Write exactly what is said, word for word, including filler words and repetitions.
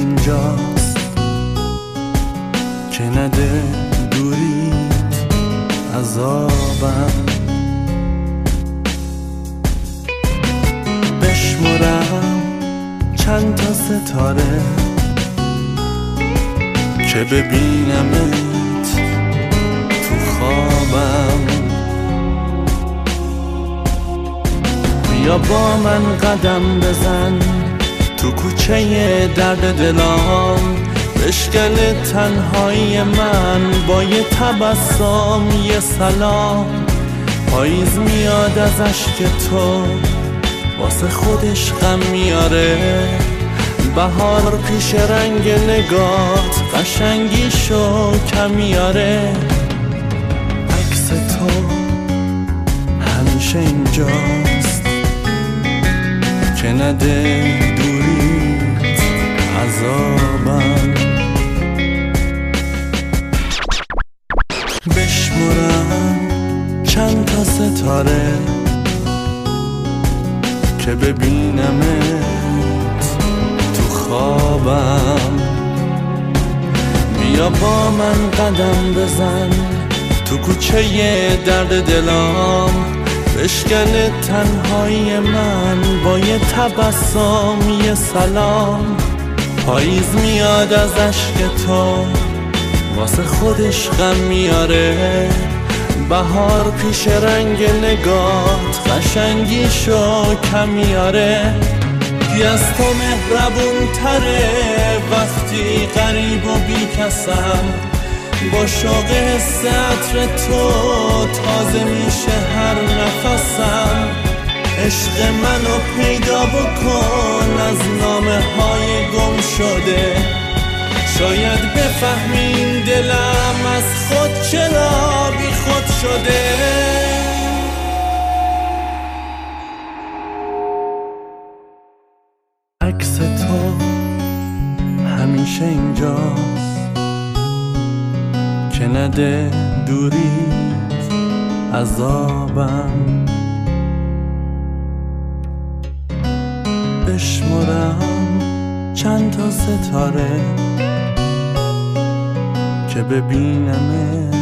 اینجاست که نده دوری عذابم. بشمرم چند تا ستاره که ببینمت تو خوابم. بیا با من قدم بزن تو کوچه درد دلام، بشکن تنهایی من با یه تبسم یه سلام. پاییز میاد از اشک تو واسه خودش غم میاره، بهار پیش رنگ نگات قشنگیشو کم میاره. عکس تو همیشه اینجاست که نده دوریت عذابم. بشمرم چند تا ستاره که ببینمت تو خوابم. بیا با من قدم بزن تو کوچه درد دلام، بشکن تنهایی من با یه تبسم یه سلام. پاییز میاد از اشک تو واسه خودش غم میاره، بهار پیش رنگ نگات قشنگیشو کم میاره. کی از تو مهربون تره وقتی غریب و بی کسم، با شوق حس عطر تو تازه میشه هر نفسم. عشق منو پیدا بکن از نامه های گم شده، شاید بفهمین دلم از خود چرا بی خود شده. عکس تو همیشه اینجاست که نده دوریت عذابم. بشمرم چند تا ستاره که ببینمت